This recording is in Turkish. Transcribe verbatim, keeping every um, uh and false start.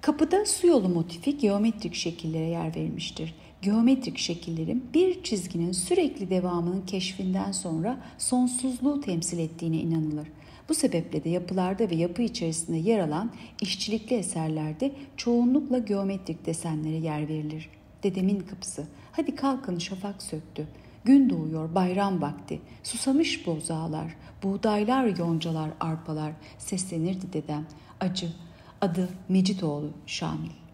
Kapıda su yolu motifi geometrik şekillere yer verilmiştir. Geometrik şekillerin bir çizginin sürekli devamının keşfinden sonra sonsuzluğu temsil ettiğine inanılır. Bu sebeple de yapılarda ve yapı içerisinde yer alan işçilikli eserlerde çoğunlukla geometrik desenlere yer verilir. Dedemin kapısı, hadi kalkın şafak söktü. Gün doğuyor, bayram vakti, susamış bozağlar, buğdaylar, yoncalar, arpalar, seslenirdi dedem. Acı, adı Mecitoğlu Şamil.